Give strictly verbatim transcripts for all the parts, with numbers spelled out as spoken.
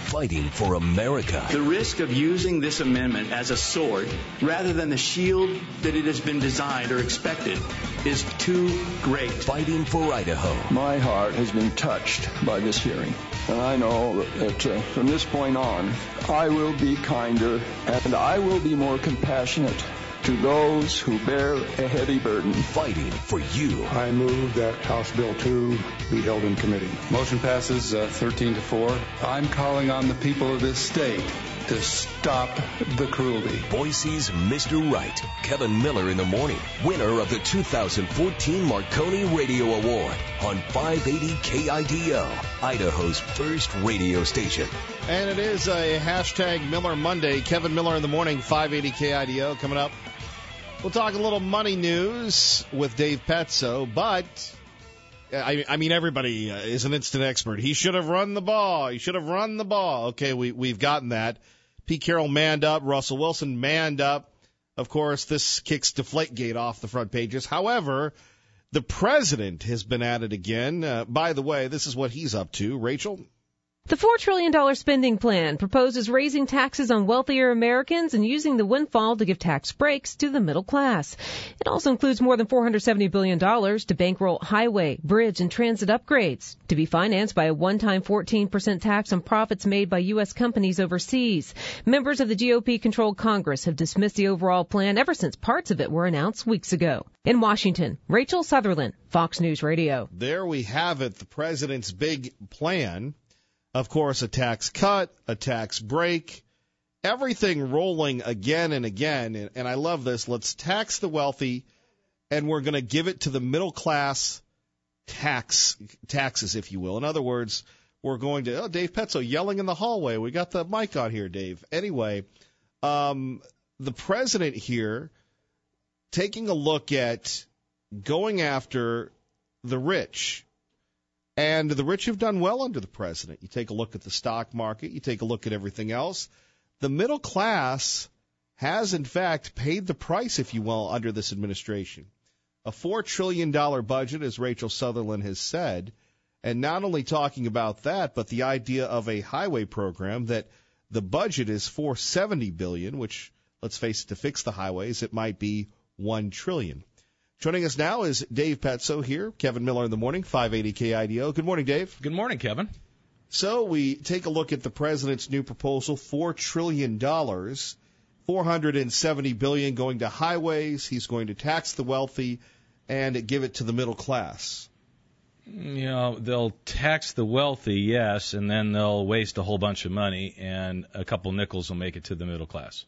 fighting for America. The risk of using this amendment as a sword rather than the shield that it has been designed or expected is too great. Fighting for Idaho. My heart has been touched by this hearing, and I know that uh, from this point on, I will be kinder and I will be more compassionate to those who bear a heavy burden. Fighting for you. I move that House Bill two be held in committee. Motion passes uh, thirteen to four. I'm calling on the people of this state to stop the cruelty. Boise's Mister Right, Kevin Miller in the morning, winner of the two thousand fourteen Marconi Radio Award on five eighty K I D O, Idaho's first radio station. And it is a hashtag Miller Monday. Kevin Miller in the morning, five eighty K I D O coming up. We'll talk a little money news with Dave Petzo, but I, I mean, everybody is an instant expert. He should have run the ball. He should have run the ball. Okay, we, we've gotten that. Pete Carroll manned up. Russell Wilson manned up. Of course, this kicks Deflategate off the front pages. However, the president has been at it again. Uh, by the way, this is what he's up to. Rachel? The four trillion dollars spending plan proposes raising taxes on wealthier Americans and using the windfall to give tax breaks to the middle class. It also includes more than four hundred seventy billion dollars to bankroll highway, bridge, and transit upgrades, to be financed by a one-time fourteen percent tax on profits made by U S companies overseas. Members of the G O P-controlled Congress have dismissed the overall plan ever since parts of it were announced weeks ago. In Washington, Rachel Sutherland, Fox News Radio. There we have it, the president's big plan. Of course, a tax cut, a tax break, everything rolling again and again. And, and I love this. Let's tax the wealthy, and we're going to give it to the middle class tax taxes, if you will. In other words, we're going to, oh, Dave Petzo yelling in the hallway. We got the mic on here, Dave. Anyway, um, the president here taking a look at going after the rich. And the rich have done well under the president. You take a look at the stock market. You take a look at everything else. The middle class has, in fact, paid the price, if you will, under this administration. A four trillion dollars budget, as Rachel Sutherland has said, and not only talking about that, but the idea of a highway program that the budget is four hundred seventy billion dollars, which, let's face it, to fix the highways, it might be one trillion dollars. Joining us now is Dave Petzo here, Kevin Miller in the morning, five eighty K I D O. Good morning, Dave. Good morning, Kevin. So we take a look at the president's new proposal, four trillion dollars, four hundred seventy billion dollars going to highways. He's going to tax the wealthy and give it to the middle class. You know, they'll tax the wealthy, yes, and then they'll waste a whole bunch of money, and a couple nickels will make it to the middle class.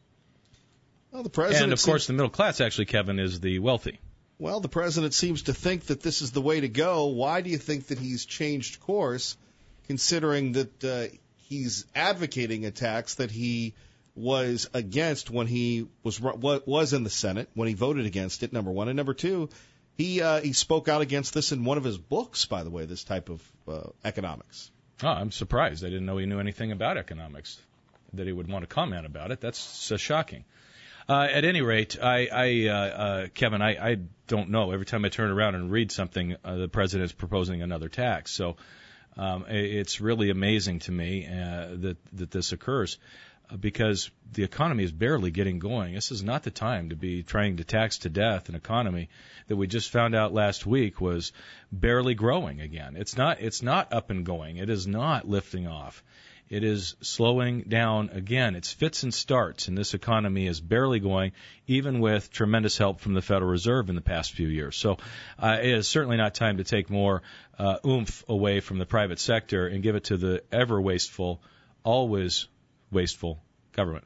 Well, the president and, of seems... course, the middle class, actually, Kevin, is the wealthy. Well, the president seems to think that this is the way to go. Why do you think that he's changed course, considering that uh, he's advocating a tax that he was against when he was was in the Senate, when he voted against it, number one. And number two, he uh, he spoke out against this in one of his books, by the way, this type of uh, economics. Oh, I'm surprised. I didn't know he knew anything about economics, that he would want to comment about it. That's so shocking. Uh, at any rate, I, I uh, uh, Kevin, I, I don't know. Every time I turn around and read something, uh, the president's proposing another tax. So um, it's really amazing to me uh, that that this occurs uh, because the economy is barely getting going. This is not the time to be trying to tax to death an economy that we just found out last week was barely growing again. It's not. It's not up and going. It is not lifting off. It is slowing down again. It's fits and starts, and this economy is barely going, even with tremendous help from the Federal Reserve in the past few years. So uh, it is certainly not time to take more uh, oomph away from the private sector and give it to the ever-wasteful, always wasteful government.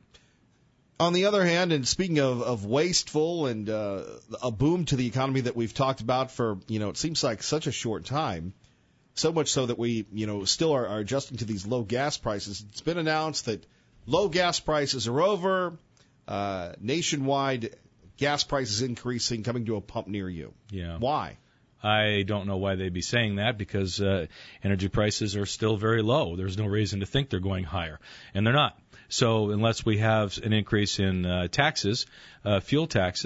On the other hand, and speaking of, of wasteful and uh, a boom to the economy that we've talked about for, you know, it seems like such a short time, so much so that we, you know, still are, are adjusting to these low gas prices. It's been announced that low gas prices are over. Uh, nationwide, gas prices increasing, coming to a pump near you. Yeah. Why? I don't know why they'd be saying that because uh, energy prices are still very low. There's no reason to think they're going higher, and they're not. So unless we have an increase in uh, taxes, uh, fuel taxes,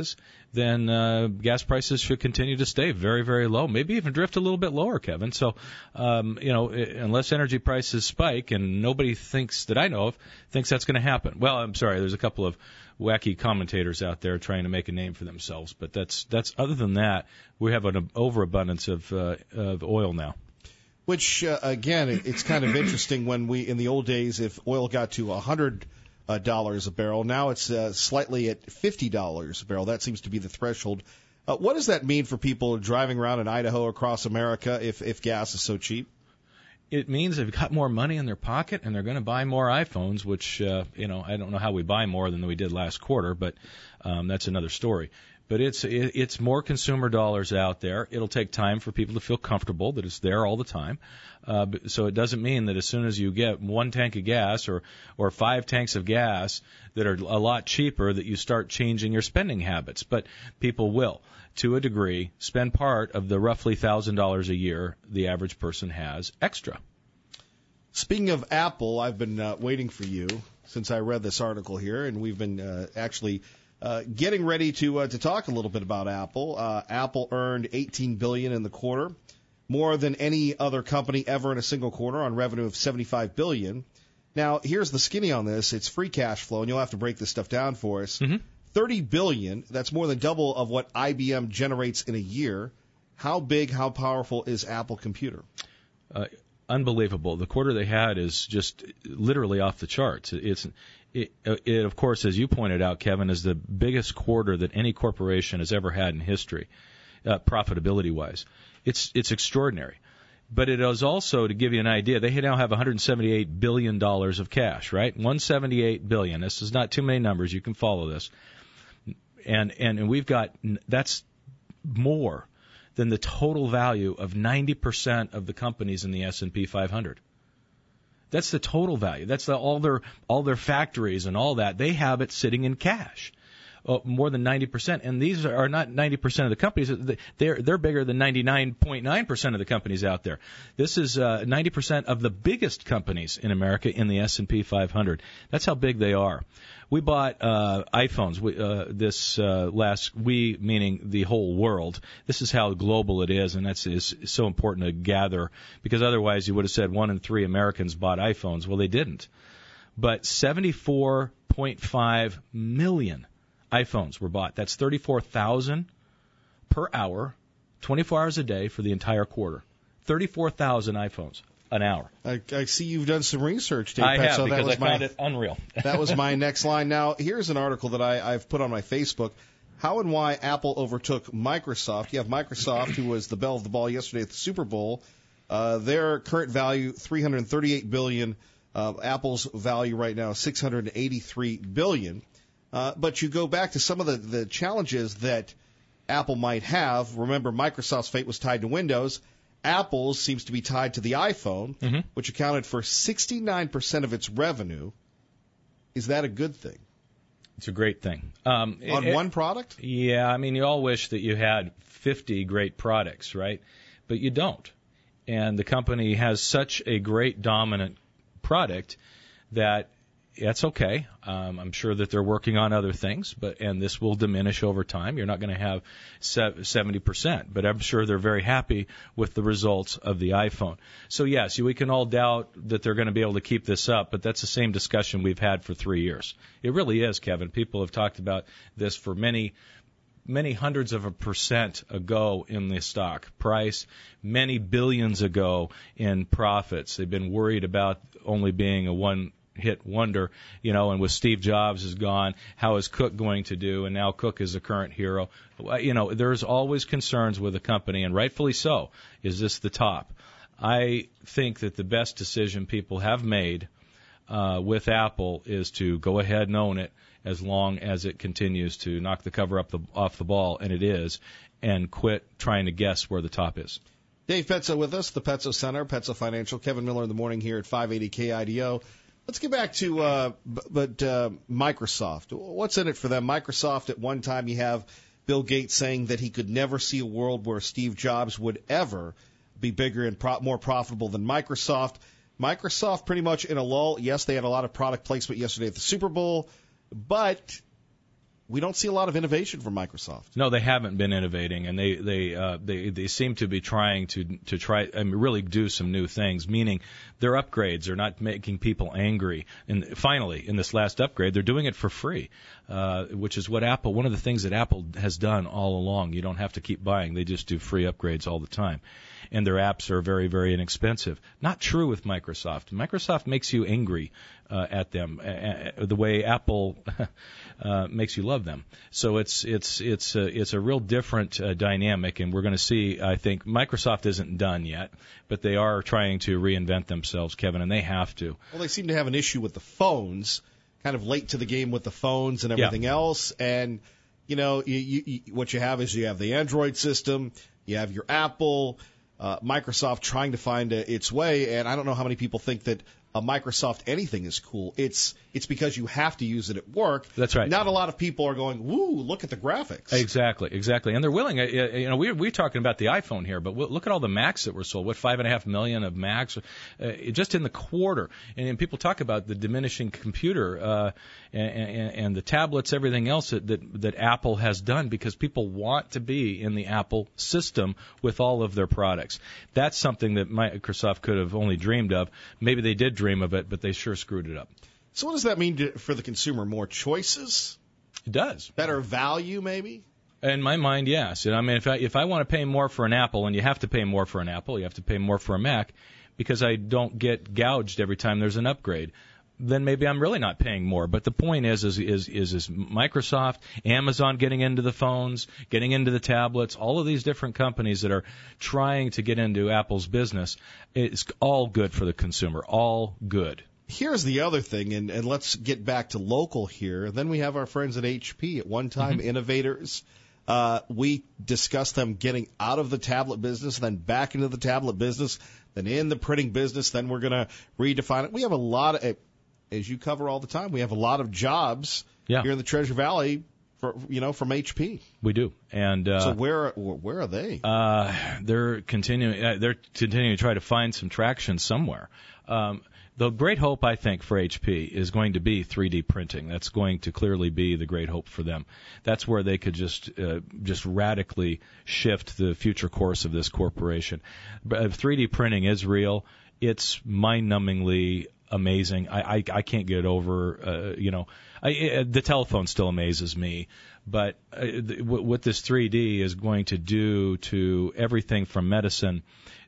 then uh, gas prices should continue to stay very, very low, maybe even drift a little bit lower, Kevin. So, um, you know, unless energy prices spike, and nobody thinks that I know of thinks that's going to happen. Well, I'm sorry, there's a couple of wacky commentators out there trying to make a name for themselves, but that's that's other than that, we have an overabundance of uh, of oil now. Which, uh, again, it, it's kind of interesting when we, in the old days, if oil got to one hundred dollars a barrel, now it's uh, slightly at fifty dollars a barrel. That seems to be the threshold. Uh, what does that mean for people driving around in Idaho, across America, if, if gas is so cheap? It means they've got more money in their pocket, and they're going to buy more iPhones, which, uh, you know, I don't know how we buy more than we did last quarter, but um, that's another story. But it's it, it's more consumer dollars out there. It'll take time for people to feel comfortable that it's there all the time. Uh, so it doesn't mean that as soon as you get one tank of gas or or five tanks of gas that are a lot cheaper that you start changing your spending habits. But people will, to a degree, spend part of the roughly one thousand dollars a year the average person has extra. Speaking of Apple, I've been uh, waiting for you since I read this article here, and we've been uh, actually uh, getting ready to uh, to talk a little bit about Apple. Uh, Apple earned eighteen billion dollars in the quarter, more than any other company ever in a single quarter, on revenue of seventy-five billion dollars. Now, here's the skinny on this. It's free cash flow, and you'll have to break this stuff down for us. Mm-hmm. thirty billion dollars, that's more than double of what I B M generates in a year. How big, how powerful is Apple Computer? Uh, unbelievable. The quarter they had is just literally off the charts. It's it, it, of course, as you pointed out, Kevin, is the biggest quarter that any corporation has ever had in history, uh, profitability-wise. It's it's extraordinary. But it is also, to give you an idea, they now have one hundred seventy-eight billion dollars of cash, right? one hundred seventy-eight billion dollars. This is not too many numbers. You can follow this. And, and, and we've got, that's more than the total value of ninety percent of the companies in the S and P five hundred. That's the total value. That's the, all their all their factories and all that. They have it sitting in cash. Uh, more than ninety percent, and these are not ninety percent of the companies. They're they're bigger than ninety-nine point nine percent of the companies out there. This is uh, ninety percent of the biggest companies in America in the S and P five hundred. That's how big they are. We bought uh, iPhones we, uh, this uh, last we meaning the whole world. This is how global it is, and that's is so important to gather, because otherwise you would have said one in three Americans bought iPhones. Well, they didn't. But seventy-four point five million iPhones were bought. That's thirty-four thousand per hour, twenty-four hours a day for the entire quarter. thirty-four thousand iPhones an hour. I, I see you've done some research, Dave. I have, so because that was I my, found it unreal. That was my next line. Now, here's an article that I, I've put on my Facebook. How and why Apple overtook Microsoft. You have Microsoft, who was the belle of the ball yesterday at the Super Bowl. Uh, their current value, three hundred thirty-eight billion dollars. Uh, Apple's value right now, six hundred eighty-three billion dollars. Uh, but you go back to some of the, the challenges that Apple might have. Remember, Microsoft's fate was tied to Windows. Apple's seems to be tied to the iPhone, mm-hmm. which accounted for sixty-nine percent of its revenue. Is that a good thing? It's a great thing. Um, On it, one product? Yeah, I mean, you all wish that you had fifty great products, right? But you don't. And the company has such a great dominant product that that's okay. Um, I'm sure that they're working on other things, but and this will diminish over time. You're not going to have seventy percent, but I'm sure they're very happy with the results of the iPhone. So, yes, we can all doubt that they're going to be able to keep this up, but that's the same discussion we've had for three years. It really is, Kevin. People have talked about this for many many hundreds of a percent ago in the stock price, many billions ago in profits. They've been worried about only being a one hit wonder, you know, and with Steve Jobs is gone, how is Cook going to do? And now Cook is the current hero. You know, there's always concerns with a company, and rightfully so. Is this the top? I think that the best decision people have made uh, with Apple is to go ahead and own it as long as it continues to knock the cover up the, off the ball, and it is, and quit trying to guess where the top is. Dave Petzo with us, the Petzo Center, Petzo Financial. Kevin Miller in the morning here at five eighty K I D O. Let's get back to uh, but uh, Microsoft. What's in it for them? Microsoft, at one time, you have Bill Gates saying that he could never see a world where Steve Jobs would ever be bigger and pro- more profitable than Microsoft. Microsoft pretty much in a lull. Yes, they had a lot of product placement yesterday at the Super Bowl, but we don't see a lot of innovation from Microsoft. No, they haven't been innovating, and they they uh, they they seem to be trying to to try I mean, really do some new things. Meaning, their upgrades are not making people angry. And finally, in this last upgrade, they're doing it for free, uh, which is what Apple. One of the things that Apple has done all along. You don't have to keep buying; they just do free upgrades all the time. And their apps are very, very inexpensive. Not true with Microsoft. Microsoft makes you angry uh, at them, uh, the way Apple uh, makes you love them. So it's it's it's a, it's a real different uh, dynamic, and we're going to see. I think Microsoft isn't done yet, but they are trying to reinvent themselves, Kevin, and they have to. Well, they seem to have an issue with the phones, kind of late to the game with the phones and everything yeah. else. And you know, you, you, you, what you have is you have the Android system, you have your Apple. Uh, Microsoft trying to find a, its way, and I don't know how many people think that a Microsoft anything is cool. It's it's because you have to use it at work. That's right. Not a lot of people are going, woo, look at the graphics. Exactly, exactly. And they're willing. Uh, you know, we're, we're talking about the iPhone here, but look at all the Macs that were sold. What, five and a half million of Macs uh, just in the quarter. And, and people talk about the diminishing computer uh, and, and, and the tablets, everything else that, that, that Apple has done because people want to be in the Apple system with all of their products. That's something that Microsoft could have only dreamed of. Maybe they did dream of it, but they sure screwed it up. So what does that mean to, for the consumer? More choices? It does. Better value, maybe? In my mind, yes. And I mean, if I if I want to pay more for an Apple, and you have to pay more for an Apple, you have to pay more for a Mac, because I don't get gouged every time there's an upgrade, then maybe I'm really not paying more. But the point is, is, is, is, is Microsoft, Amazon getting into the phones, getting into the tablets, all of these different companies that are trying to get into Apple's business, it's all good for the consumer, all good. Here's the other thing, and, and let's get back to local here. Then we have our friends at H P, at one time mm-hmm. innovators. Uh, we discussed them getting out of the tablet business, then back into the tablet business, then in the printing business, then we're going to redefine it. We have a lot of, as you cover all the time, we have a lot of jobs yeah. here in the Treasure Valley, for, you know, from H P. We do. And uh, so where where are they? Uh, they're continuing. Uh, they're continuing to try to find some traction somewhere. Um, The great hope, I think, for H P is going to be three D printing. That's going to clearly be the great hope for them. That's where they could just uh, just radically shift the future course of this corporation. But uh, three D printing is real. It's mind-numbingly amazing. I, I, I can't get over, uh, you know, I, uh, the telephone still amazes me. But uh, th- what this three D is going to do to everything from medicine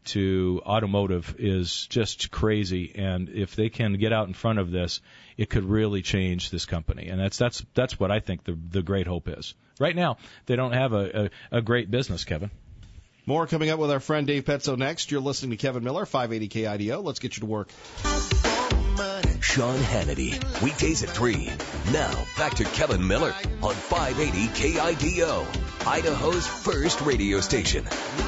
to automotive is just crazy, and if they can get out in front of this, it could really change this company, and that's that's that's what I think the the great hope is. Right now, they don't have a, a, a great business, Kevin. More coming up with our friend Dave Petzo next. You're listening to Kevin Miller, five eighty K I D O. Let's get you to work. Sean Hannity, weekdays at three. Now, back to Kevin Miller on five eighty K I D O, Idaho's first radio station.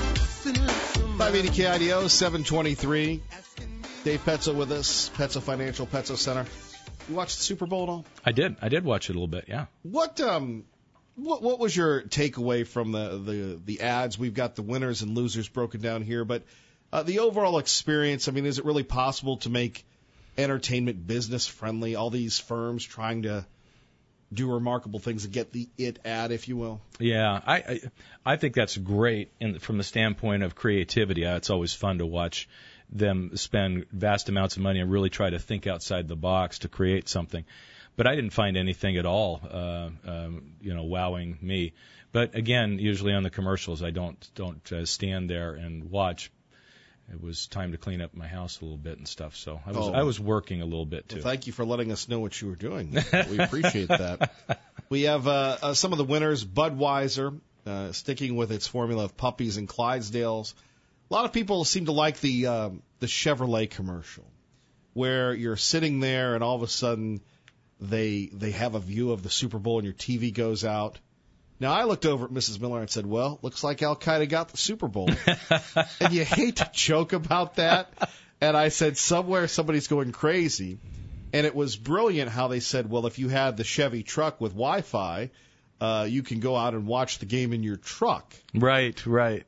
five eighty K I D O, seven twenty-three. Dave Petzo with us, Petzo Financial, Petzo Center. You watched the Super Bowl at all? I did. I did watch it a little bit, yeah. What um, what what was your takeaway from the, the, the ads? We've got the winners and losers broken down here, but uh, the overall experience, I mean, is it really possible to make entertainment business friendly? All these firms trying to do remarkable things and get the it ad, if you will. Yeah, I I, I think that's great in, from the standpoint of creativity. Uh, it's always fun to watch them spend vast amounts of money and really try to think outside the box to create something. But I didn't find anything at all, uh, um, you know, wowing me. But again, usually on the commercials, I don't don't uh, stand there and watch. It was time to clean up my house a little bit and stuff, so I was oh. I was working a little bit too. Well, thank you for letting us know what you were doing. We appreciate that. We have uh, uh, some of the winners. Budweiser, uh, sticking with its formula of puppies and Clydesdales. A lot of people seem to like the uh, the Chevrolet commercial, where you're sitting there and all of a sudden they they have a view of the Super Bowl and your T V goes out. Now, I looked over at Missus Miller and said, well, looks like Al-Qaeda got the Super Bowl. And you hate to joke about that. And I said, somewhere somebody's going crazy. And it was brilliant how they said, well, if you had the Chevy truck with Wi-Fi, uh, you can go out and watch the game in your truck. Right, right.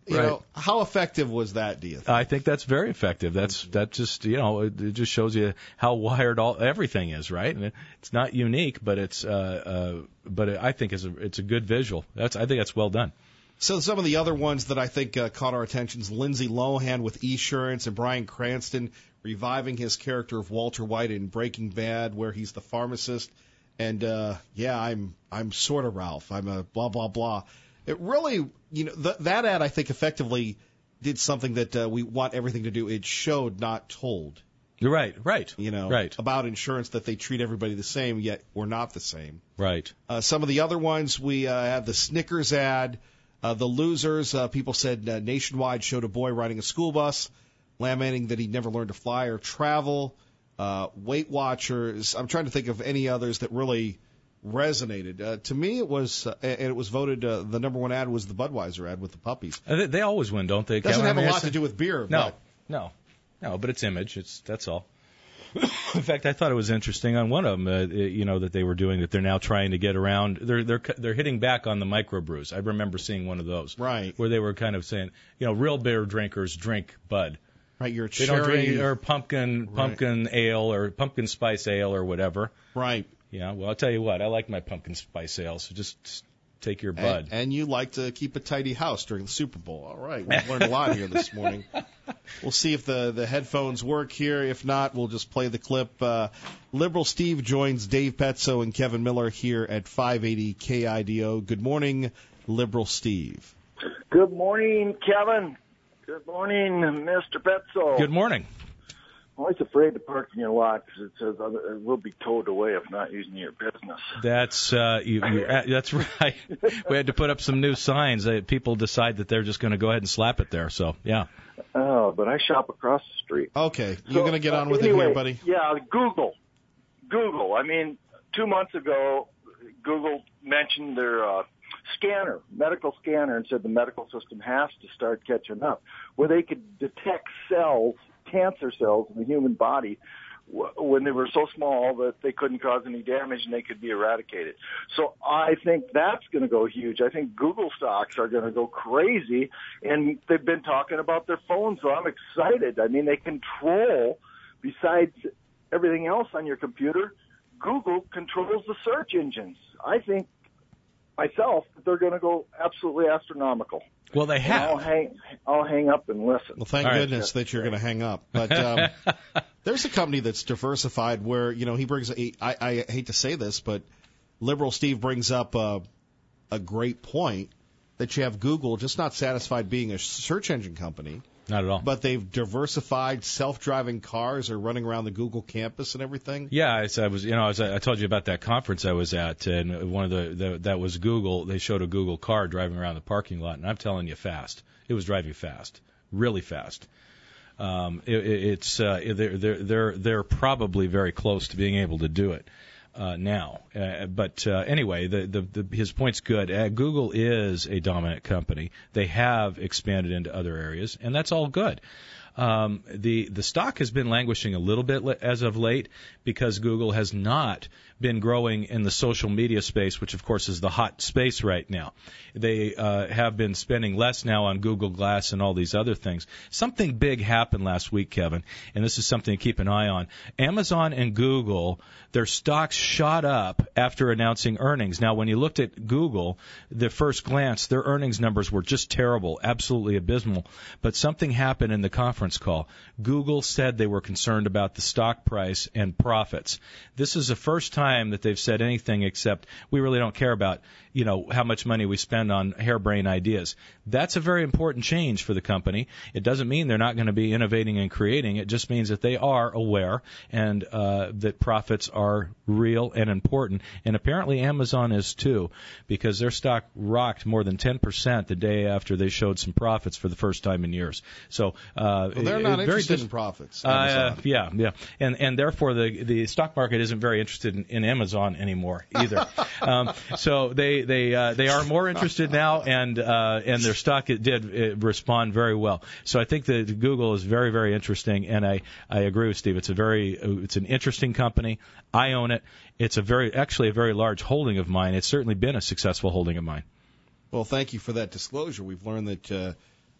You right. know, how effective was that, do you think? I think that's very effective. That's that just you know it, it just shows you how wired all everything is, right? And it, it's not unique, but it's uh, uh, but it, I think it's a it's a good visual. That's I think that's well done. So some of the other ones that I think uh, caught our attention is Lindsay Lohan with Esurance and Bryan Cranston reviving his character of Walter White in Breaking Bad, where he's the pharmacist. And uh, yeah, I'm I'm sort of Ralph. I'm a blah blah blah. It really, you know, th- that ad I think effectively did something that uh, we want everything to do. It showed, not told. You're right, right. You know, right. about insurance, that they treat everybody the same, yet we're not the same. Right. Uh, some of the other ones, we uh, had the Snickers ad, uh, the losers. Uh, people said uh, Nationwide showed a boy riding a school bus, lamenting that he'd never learned to fly or travel. Uh, Weight Watchers. I'm trying to think of any others that really resonated. Uh, to me, it was, uh, and it was voted, uh, the number one ad was the Budweiser ad with the puppies. Uh, they, they always win, don't they? Doesn't Kevin? have I mean, a lot to do with beer. No, but... no, no, but it's image. It's that's all. In fact, I thought it was interesting on one of them, uh, you know, that they were doing that. They're now trying to get around. They're they're they're hitting back on the microbrews. I remember seeing one of those, right, where they were kind of saying, you know, real beer drinkers drink Bud. Right, your they cherry don't drink or pumpkin pumpkin right. ale or pumpkin spice ale or whatever. Right. Yeah. Well, I'll tell you what. I like my pumpkin spice ale. So just take your Bud. And, and you like to keep a tidy house during the Super Bowl. All right. We've learned a lot here this morning. We'll see if the, the headphones work here. If not, we'll just play the clip. Uh, Liberal Steve joins Dave Petzo and Kevin Miller here at five eighty K I D O. Good morning, Liberal Steve. Good morning, Kevin. Good morning, Mister Petzo. Good morning. I'm always afraid to park in your lot because it says it will be towed away if not using your business. That's uh, you, you, that's right. We had to put up some new signs. That people decide that they're just going to go ahead and slap it there. So yeah. Oh, but I shop across the street. Okay, you're so, going to get on with uh, anyway, it here, buddy. Yeah, Google. Google. I mean, two months ago, Google mentioned their uh, scanner, medical scanner, and said the medical system has to start catching up, where they could detect cells, cancer cells in the human body when they were so small that they couldn't cause any damage and they could be eradicated. So I think that's going to go huge. I think Google stocks are going to go crazy, and they've been talking about their phones, so I'm excited. I mean, they control, besides everything else on your computer, Google controls the search engines. I think myself that they're going to go absolutely astronomical. Well, they have. And I'll hang, I'll hang up and listen. Well, thank All goodness right. that you're going to hang up. But um, there's a company that's diversified where, you know, he brings a, I, I hate to say this, but Liberal Steve brings up a, a great point that you have Google just not satisfied being a search engine company. Not at all. But they've diversified. Self-driving cars are running around the Google campus and everything. Yeah, I, I was, you know, I, was, I told you about that conference I was at, and one of the, the that was Google. They showed a Google car driving around the parking lot, and I'm telling you, fast. It was driving fast, really fast. Um, it, it's uh, they're they're they're they're probably very close to being able to do it. Uh, now, uh, but uh, anyway, the, the, the, his point's good. Uh, Google is a dominant company. They have expanded into other areas, and that's all good. Um, the the stock has been languishing a little bit as of late because Google has not been growing in the social media space, which of course is the hot space right now. They uh, have been spending less now on Google Glass and all these other things. Something big happened last week, Kevin, and this is something to keep an eye on. Amazon and Google, their stocks shot up after announcing earnings. Now, when you looked at Google, the first glance, their earnings numbers were just terrible, absolutely abysmal. But something happened in the conference call. Google said they were concerned about the stock price and profits. This is the first time that they've said anything except we really don't care about, you know, how much money we spend on harebrained ideas. That's a very important change for the company. It doesn't mean they're not going to be innovating and creating. It just means that they are aware and uh, that profits are real and important. And apparently Amazon is too, because their stock rocked more than ten percent the day after they showed some profits for the first time in years. So uh, well, they're not very interested dis- in profits. Uh, yeah, yeah, and and therefore the the stock market isn't very interested in, in Amazon anymore either. um, so they they uh, they are more interested now, and uh, and their stock it did it respond very well. So I think that Google is very very interesting, and I I agree with Steve. It's a very it's an interesting company. I own it. It's a very actually a very large holding of mine. It's certainly been a successful holding of mine. Well, thank you for that disclosure. We've learned that uh,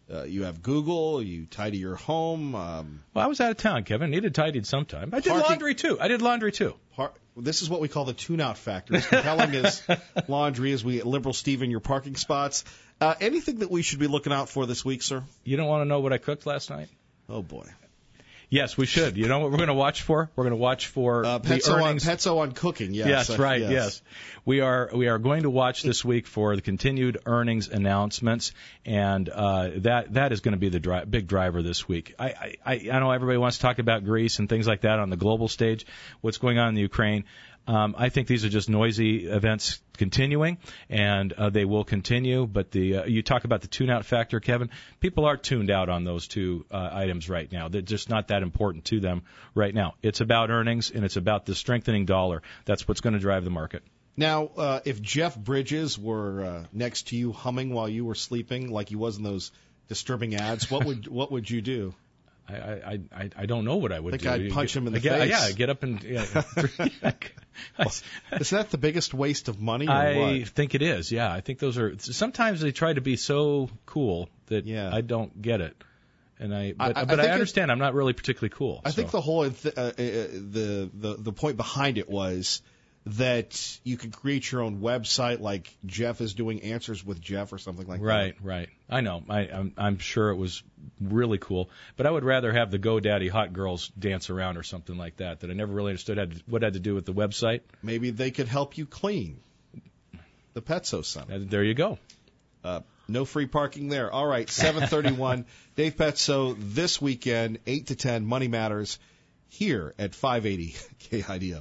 Uh, you have Google. You tidy your home. Um, well, I was out of town, Kevin. Needed tidied sometime. I did parking, laundry too. I did laundry too. Par- this is what we call the tune-out factor. As compelling as laundry is, we liberal Steven your parking spots. Uh, anything that we should be looking out for this week, sir? You don't want to know what I cooked last night? Oh boy. Yes, we should. You know what we're going to watch for? We're going to watch for uh, the Petso earnings. On, Petso on cooking, yes. Yes, uh, right, yes. yes. We are we are going to watch this week for the continued earnings announcements, and uh, that that is going to be the dri- big driver this week. I, I, I know everybody wants to talk about Greece and things like that on the global stage, what's going on in the Ukraine. Um, I think these are just noisy events continuing, and uh, they will continue. But the uh, you talk about the tune-out factor, Kevin. People are tuned out on those two uh, items right now. They're just not that important to them right now. It's about earnings, and it's about the strengthening dollar. That's what's going to drive the market. Now, uh, if Jeff Bridges were uh, next to you humming while you were sleeping, like he was in those disturbing ads, what would what would you do? I, I, I, I don't know what I would I think do. I'd punch get, him in the get, face. Yeah, get up and. Yeah. Well, is that the biggest waste of money? Or I what? think it is. Yeah, I think those are. Sometimes they try to be so cool that yeah. I don't get it, and I. But I, I, but I I understand. I'm not really particularly cool. I so. think the whole th- uh, uh, the the the point behind it was that you can create your own website, like Jeff is doing Answers with Jeff or something like right, that. Right, right. I know. I, I'm, I'm sure it was really cool, but I would rather have the GoDaddy hot girls dance around or something like that. That I never really understood had to, what had to do with the website. Maybe they could help you clean the Petso Center. Uh, there you go. Uh, no free parking there. All right, seven thirty-one. Dave Petso this weekend, eight to ten. Money Matters here at five eighty K I D O.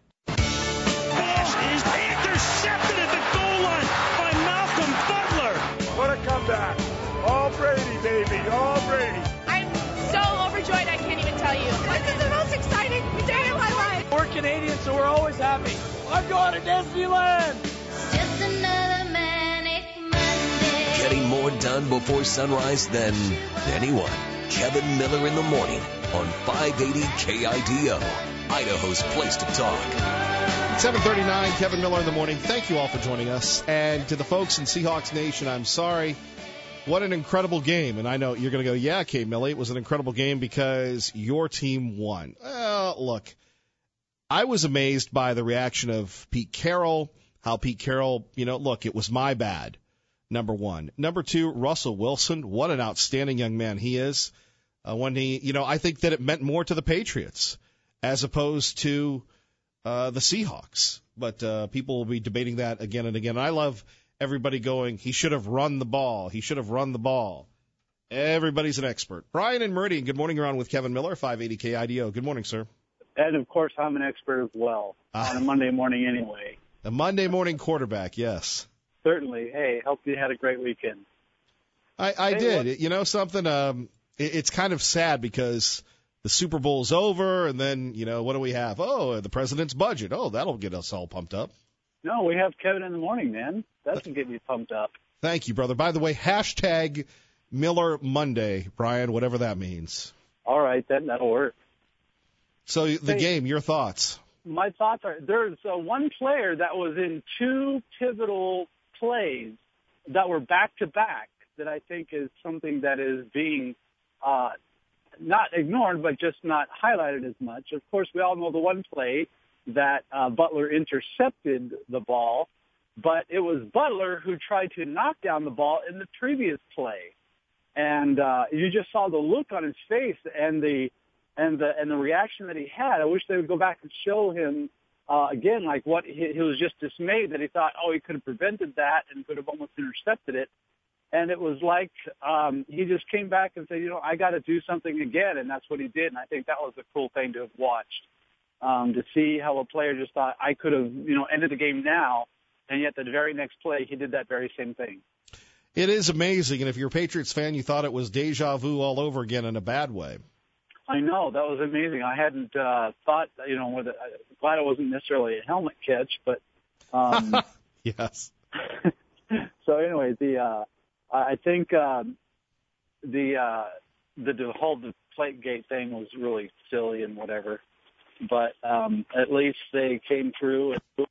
Is intercepted at the goal line by Malcolm Butler. What a comeback. All Brady, baby. All Brady. I'm so overjoyed I can't even tell you. This is the most exciting day of my life. We're Canadians, so we're always happy. I'm going to Disneyland. Just another manic Monday. Getting more done before sunrise than anyone. Kevin Miller in the morning on five eighty K I D O, Idaho's place to talk. seven thirty-nine, Kevin Miller in the morning. Thank you all for joining us. And to the folks in Seahawks Nation, I'm sorry. What an incredible game. And I know you're going to go, yeah, K. Millie, it was an incredible game because your team won. Well, look, I was amazed by the reaction of Pete Carroll, how Pete Carroll, you know, look, it was my bad, number one. Number two, Russell Wilson, what an outstanding young man he is. Uh, when he, you know, I think that it meant more to the Patriots as opposed to Uh, the Seahawks, but uh, people will be debating that again and again. And I love everybody going, he should have run the ball. He should have run the ball. Everybody's an expert. Brian and Meridian, good morning. You're on with Kevin Miller, five eighty K I D O. Good morning, sir. And, of course, I'm an expert as well uh, on a Monday morning anyway. A Monday morning quarterback, yes. Certainly. Hey, hope you had a great weekend. I, I hey, did. What? You know something? Um, it, it's kind of sad because the Super Bowl's over, and then, you know, what do we have? Oh, the president's budget. Oh, that'll get us all pumped up. No, we have Kevin in the morning, man. That's what get you pumped up. Thank you, brother. By the way, hashtag Miller Monday, Brian, whatever that means. All right, then that'll work. So the hey, game, your thoughts? My thoughts are there's uh, one player that was in two pivotal plays that were back-to-back that I think is something that is being uh, not ignored, but just not highlighted as much. Of course, we all know the one play that uh, Butler intercepted the ball, but it was Butler who tried to knock down the ball in the previous play. And uh, you just saw the look on his face and the and the and the reaction that he had. I wish they would go back and show him uh, again, like what he, he was just dismayed that he thought, oh, he could have prevented that and could have almost intercepted it. And it was like um, he just came back and said, you know, I got to do something again, and that's what he did. And I think that was a cool thing to have watched, um, to see how a player just thought, I could have, you know, ended the game now, and yet the very next play he did that very same thing. It is amazing, and if you're a Patriots fan, you thought it was deja vu all over again in a bad way. I know, that was amazing. I hadn't uh, thought, you know, whether, I'm glad it wasn't necessarily a helmet catch, but um, yes. So anyway, the uh, I think um, the uh, the the whole Deflategate thing was really silly and whatever, but um, at least they came through. And...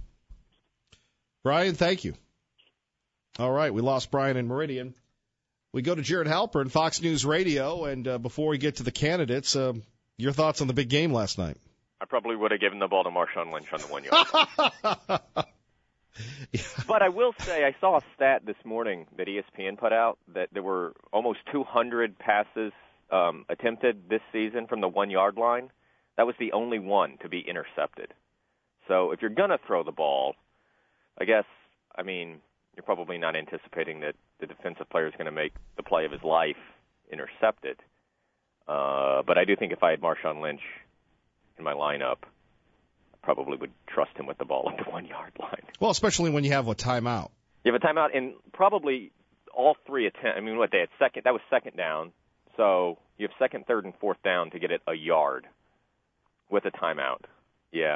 Brian, thank you. All right, we lost Brian in Meridian. We go to Jared Halpern, Fox News Radio, and uh, before we get to the candidates, uh, your thoughts on the big game last night? I probably would have given the ball to Marshawn Lynch on the one yard. yeah. But I will say I saw a stat this morning that E S P N put out that there were almost two hundred passes um, attempted this season from the one-yard line. That was the only one to be intercepted. So if you're going to throw the ball, I guess, I mean, you're probably not anticipating that the defensive player is going to make the play of his life intercepted. Uh, but I do think if I had Marshawn Lynch in my lineup, I probably would trust him with the ball at the one-yard line. Well, especially when you have a timeout. You have a timeout, and probably all three attempts. I mean, what, they had second, that was second down. So you have second, third, and fourth down to get it a yard with a timeout. Yeah.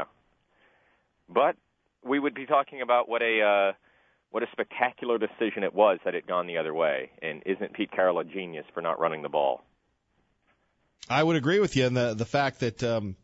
But we would be talking about what a uh, what a spectacular decision it was had it gone the other way. And isn't Pete Carroll a genius for not running the ball? I would agree with you in the the fact that um,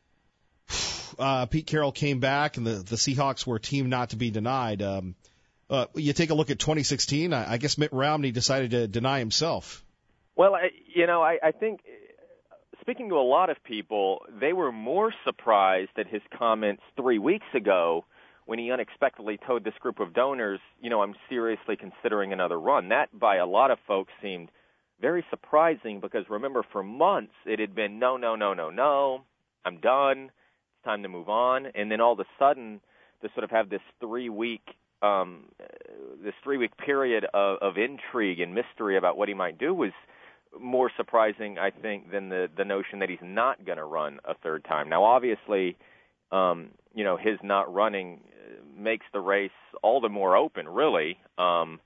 uh, Pete Carroll came back and the, the Seahawks were a team not to be denied. Um, uh, you take a look at twenty sixteen, I, I guess Mitt Romney decided to deny himself. Well, I, you know, I, I think speaking to a lot of people, they were more surprised at his comments three weeks ago when he unexpectedly told this group of donors, you know, I'm seriously considering another run. That, by a lot of folks, seemed very surprising because, remember, for months it had been, no, no, no, no, no, I'm done, it's time to move on. And then all of a sudden to sort of have this three-week um, this three-week period of, of intrigue and mystery about what he might do was more surprising, I think, than the, the notion that he's not going to run a third time. Now, obviously, um, you know, his not running makes the race all the more open, really, um,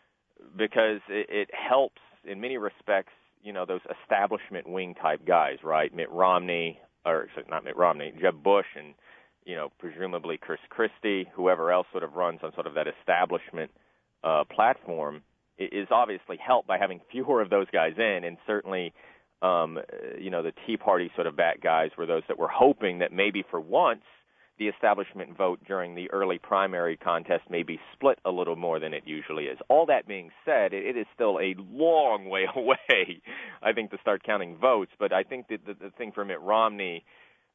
because it, it helps in many respects, you know, those establishment wing type guys, right? Mitt Romney, or not Mitt Romney, Jeb Bush, and, you know, presumably Chris Christie, whoever else sort of runs on sort of that establishment uh, platform, is obviously helped by having fewer of those guys in, and certainly, um, you know, the Tea Party sort of back guys were those that were hoping that maybe for once the establishment vote during the early primary contest may be split a little more than it usually is. All that being said, it, it is still a long way away, I think, to start counting votes, but I think that the, the thing for Mitt Romney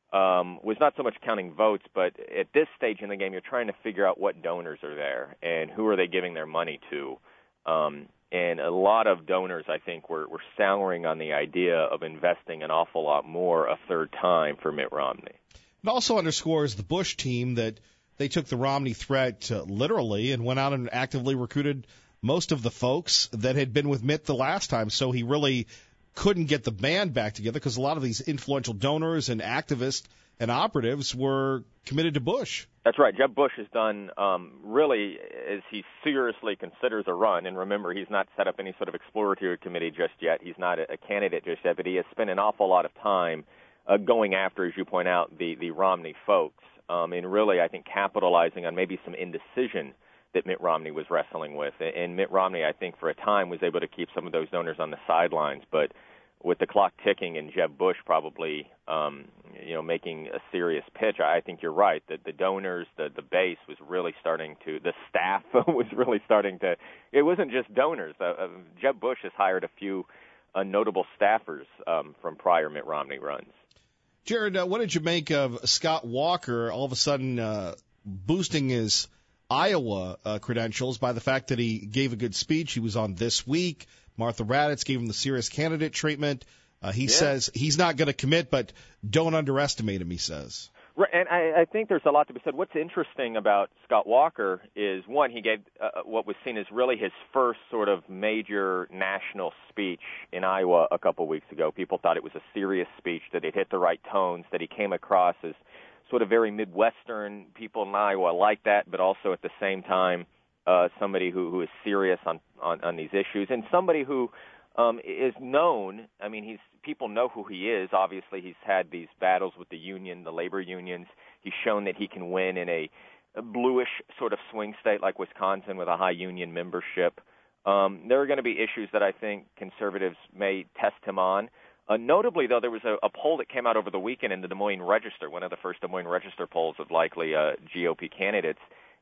um, was not so much counting votes, but at this stage in the game, you're trying to figure out what donors are there and who are they giving their money to. Um, and a lot of donors, I think, were, were souring on the idea of investing an awful lot more a third time for Mitt Romney. It also underscores the Bush team that they took the Romney threat uh, literally and went out and actively recruited most of the folks that had been with Mitt the last time. So he really couldn't get the band back together because a lot of these influential donors and activists and operatives were committed to Bush. That's right. Jeb Bush has done um, really, as he seriously considers a run, and remember, he's not set up any sort of exploratory committee just yet. He's not a, a candidate just yet, but he has spent an awful lot of time uh, going after, as you point out, the, the Romney folks, um, and really, I think, capitalizing on maybe some indecision that Mitt Romney was wrestling with. And Mitt Romney, I think, for a time was able to keep some of those donors on the sidelines, but with the clock ticking and Jeb Bush probably, um, you know, making a serious pitch, I think you're right that the donors, the the base was really starting to, the staff was really starting to. It wasn't just donors. Uh, uh, Jeb Bush has hired a few uh, notable staffers um, from prior Mitt Romney runs. Jared, uh, what did you make of Scott Walker all of a sudden uh, boosting his Iowa uh, credentials by the fact that he gave a good speech? He was on This Week. Martha Raddatz gave him the serious candidate treatment. Uh, he yeah. says he's not going to commit, but don't underestimate him, he says. Right, and I, I think there's a lot to be said. What's interesting about Scott Walker is, one, he gave uh, what was seen as really his first sort of major national speech in Iowa a couple weeks ago. People thought it was a serious speech, that it hit the right tones, that he came across as sort of very Midwestern. People in Iowa like that, but also at the same time, Uh, somebody who, who is serious on, on, on these issues, and somebody who um, is known. I mean, he's people know who he is. Obviously, he's had these battles with the union, the labor unions. He's shown that he can win in a, a bluish sort of swing state like Wisconsin with a high union membership. Um, there are going to be issues that I think conservatives may test him on. Uh, notably, though, there was a, a poll that came out over the weekend in the Des Moines Register, one of the first Des Moines Register polls of likely uh, G O P candidates.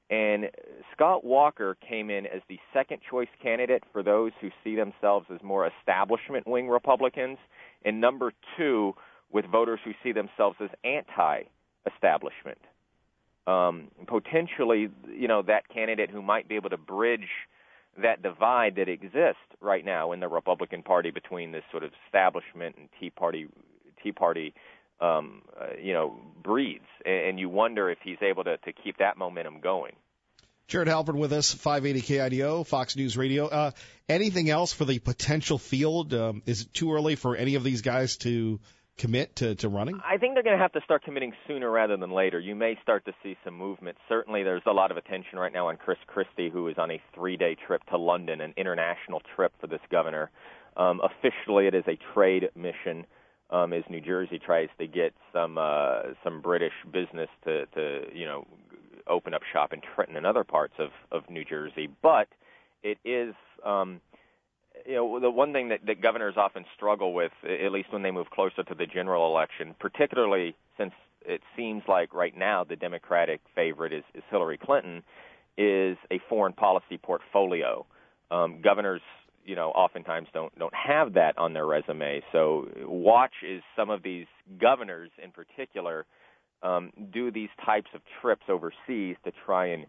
And Scott Walker came in as the second-choice candidate for those who see themselves as more establishment-wing Republicans, and number two with voters who see themselves as anti-establishment. Um, potentially, you know, that candidate who might be able to bridge that divide that exists right now in the Republican Party between this sort of establishment and Tea Party, Tea Party, um, uh, you know, breeds. And you wonder if he's able to, to keep that momentum going. Jared Halpern with us, five eighty K I D O, Fox News Radio. Uh, anything else for the potential field? Um, is it too early for any of these guys to commit to, to running? I think they're going to have to start committing sooner rather than later. You may start to see some movement. Certainly there's a lot of attention right now on Chris Christie, who is on a three-day trip to London, an international trip for this governor. Um, officially, it is a trade mission um, as New Jersey tries to get some uh, some British business to, to, you know, open up shop in Trenton and other parts of, of New Jersey. But it is... Um, You know, the one thing that, that governors often struggle with, at least when they move closer to the general election, particularly since it seems like right now the Democratic favorite is, is Hillary Clinton, is a foreign policy portfolio. Um, governors, you know, oftentimes don't don't have that on their resume. So watch as some of these governors in particular um, do these types of trips overseas to try and,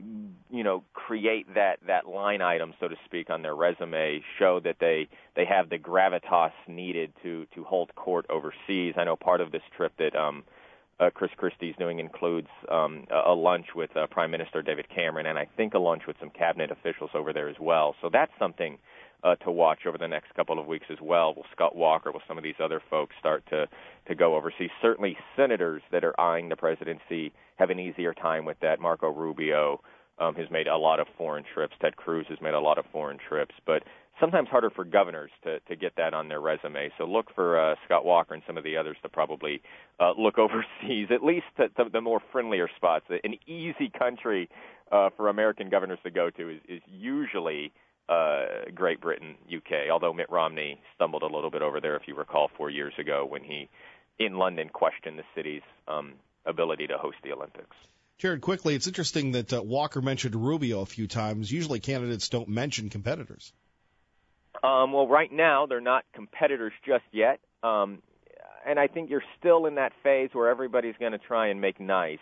you know, create that, that line item, so to speak, on their resume, show that they, they have the gravitas needed to, to hold court overseas. I know part of this trip that um, uh, Chris Christie's doing includes um, a, a lunch with uh, Prime Minister David Cameron, and I think a lunch with some cabinet officials over there as well. So that's something uh, to watch over the next couple of weeks as well. Will Scott Walker, will some of these other folks start to, to go overseas? Certainly senators that are eyeing the presidency have an easier time with that. Marco Rubio um, has made a lot of foreign trips. Ted Cruz has made a lot of foreign trips. But sometimes harder for governors to, to get that on their resume. So look for uh, Scott Walker and some of the others to probably uh, look overseas, at least to, to the more friendlier spots. An easy country uh, for American governors to go to is, is usually uh, Great Britain, U K, although Mitt Romney stumbled a little bit over there, if you recall, four years ago when he, in London, questioned the city's um, ability to host the Olympics. Jared, quickly, it's interesting that uh, Walker mentioned Rubio a few times. Usually candidates don't mention competitors. Um, well, right now they're not competitors just yet, um, and I think you're still in that phase where everybody's going to try and make nice.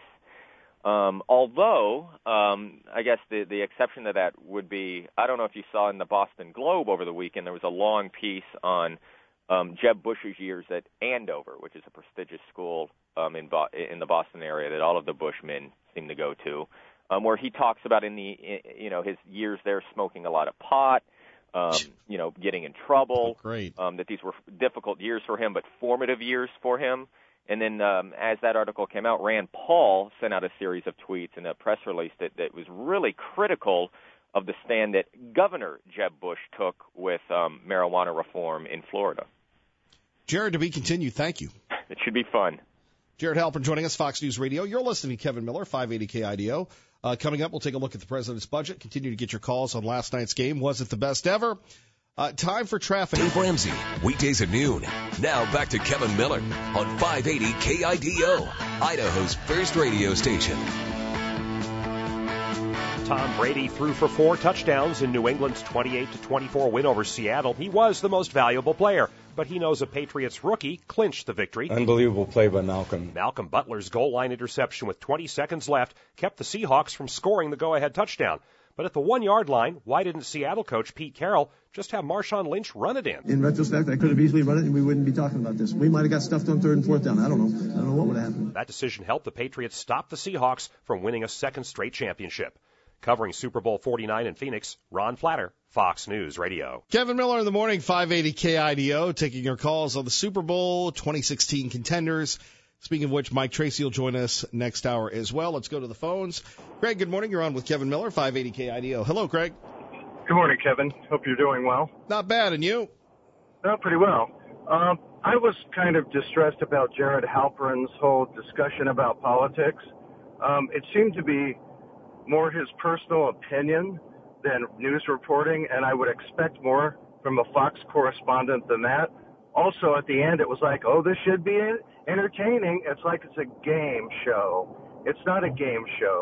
Um, although, um, I guess the, the exception to that would be, I don't know if you saw in the Boston Globe over the weekend, there was a long piece on um, Jeb Bush's years at Andover, which is a prestigious school um, in, Bo- in the Boston area that all of the Bush men seem to go to, um, where he talks about in the, you know, his years there smoking a lot of pot, um, you know, getting in trouble. Oh, great. Um, that these were difficult years for him, but formative years for him. And then um, as that article came out, Rand Paul sent out a series of tweets and a press release that, that was really critical of the stand that Governor Jeb Bush took with um, marijuana reform in Florida. Jared, to be continued. Thank you. It should be fun. Jared Halpern joining us, Fox News Radio. You're listening to Kevin Miller, five eighty K I D O. Uh, coming up, we'll take a look at the president's budget, continue to get your calls on last night's game. Was it the best ever? Uh, time for traffic. Dave Ramsey, weekdays at noon. Now back to Kevin Miller on five eighty K I D O, Idaho's first radio station. Tom Brady threw for four touchdowns in New England's twenty-eight to twenty-four win over Seattle. He was the most valuable player, but he knows a Patriots rookie clinched the victory. Unbelievable play by Malcolm. Malcolm Butler's goal line interception with twenty seconds left kept the Seahawks from scoring the go-ahead touchdown. But at the one-yard line, why didn't Seattle coach Pete Carroll just have Marshawn Lynch run it in? In retrospect, I could have easily run it and we wouldn't be talking about this. We might have got stuffed on third and fourth down. I don't know. I don't know what would have happened. That decision helped the Patriots stop the Seahawks from winning a second straight championship. Covering Super Bowl forty-nine in Phoenix, Ron Flatter, Fox News Radio. Kevin Miller in the morning, five eighty K I D O, taking your calls on the Super Bowl twenty sixteen contenders. Speaking of which, Mike Tracy will join us next hour as well. Let's go to the phones. Craig, good morning. You're on with Kevin Miller, five eighty K I D O. Hello, Craig. Good morning, Kevin. Hope you're doing well. Not bad, and you? No, pretty well. Um, I was kind of distressed about Jared Halpern's whole discussion about politics. Um, it seemed to be more his personal opinion than news reporting, and I would expect more from a Fox correspondent than that. Also, at the end, it was like, oh, this should be entertaining. It's like it's a game show. It's not a game show.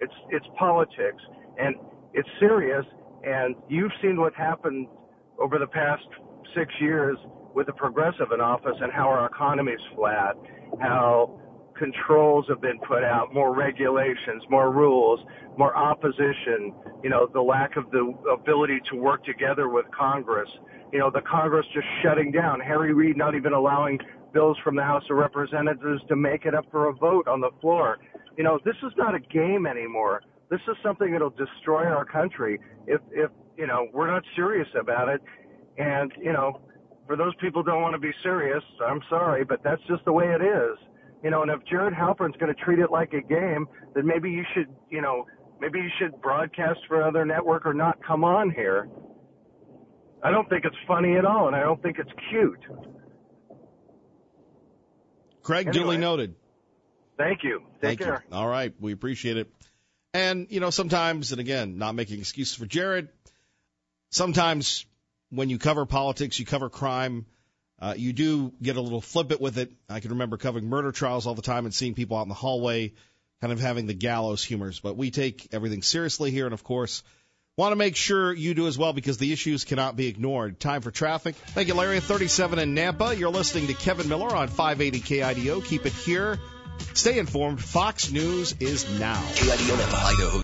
It's it's politics, and it's serious. And you've seen what happened over the past six years with the progressive in office and how our economy's flat, how controls have been put out, more regulations, more rules, more opposition, you know, the lack of the ability to work together with Congress, you know, the Congress just shutting down, Harry Reid not even allowing bills from the House of Representatives to make it up for a vote on the floor. You know, this is not a game anymore. This is something that'll destroy our country if, if you know, we're not serious about it. And, you know, for those people who don't want to be serious, I'm sorry, but that's just the way it is. You know, and if Jared Halpern's going to treat it like a game, then maybe you should, you know, maybe you should broadcast for another network or not come on here. I don't think it's funny at all, and I don't think it's cute. Craig, anyway, duly noted. Thank you. Take Thank care. You. All right. We appreciate it. And, you know, sometimes, and again, not making excuses for Jared, sometimes when you cover politics, you cover crime, Uh, you do get a little flippant with it. I can remember covering murder trials all the time and seeing people out in the hallway kind of having the gallows humors. But we take everything seriously here, and, of course, want to make sure you do as well because the issues cannot be ignored. Time for traffic. Thank you, Larry. thirty-seven in Nampa. You're listening to Kevin Miller on five eighty K I D O. Keep it here. Stay informed. Fox News is now. K I D O Nampa, Idaho.